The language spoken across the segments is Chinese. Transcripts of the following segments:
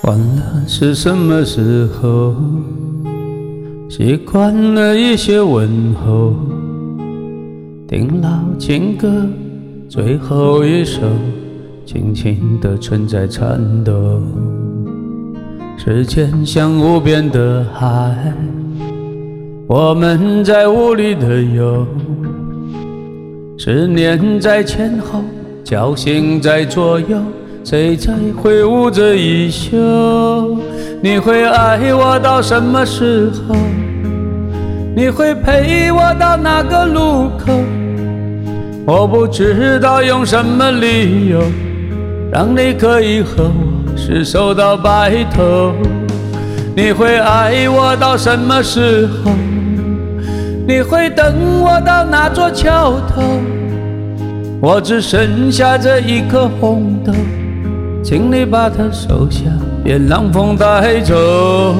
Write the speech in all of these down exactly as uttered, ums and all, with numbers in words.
忘了是什么时候，习惯了一些问候，听老情歌最后一首，轻轻地存在颤抖。时间像无边的海，我们在无力的游，思念在前后，侥幸在左右，谁在挥舞着衣袖？你会爱我到什么时候？你会陪我到哪个路口？我不知道用什么理由，让你可以和我厮守到白头。你会爱我到什么时候？你会等我到哪座桥头？我只剩下这一颗红豆，请你把它收下，别让风带走。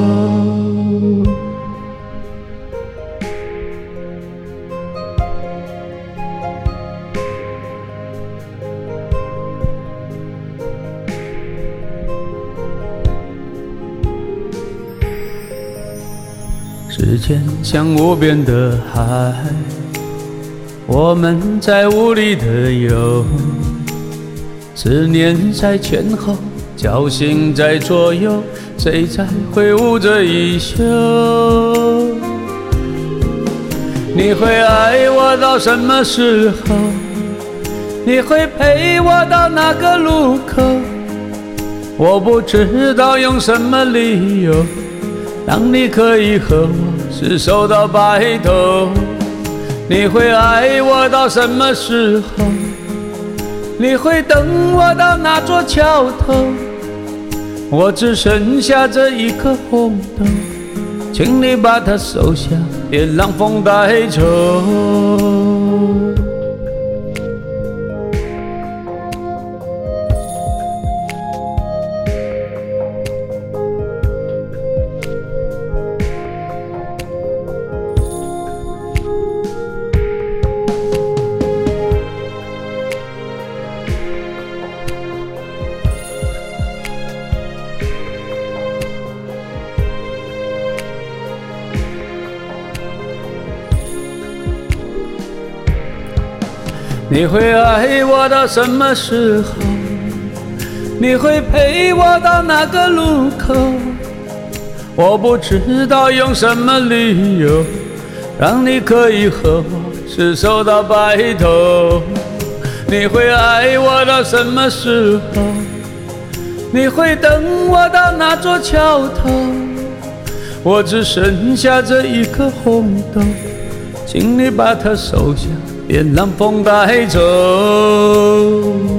时间像无边的海，我们在无力的游，思念在前后，侥幸在左右，谁在挥舞着衣袖？你会爱我到什么时候？你会陪我到哪个路口？我不知道用什么理由，让你可以和我厮守到白头。你会爱我到什么时候？你会等我到哪座桥头？我只剩下这一颗红豆，请你把它收下，别让风带走。你会爱我到什么时候？你会陪我到哪个路口？我不知道用什么理由，让你可以和我厮守到白头。你会爱我到什么时候？你会等我到哪座桥头？我只剩下这一颗红豆，请你把它收下，别让风带走。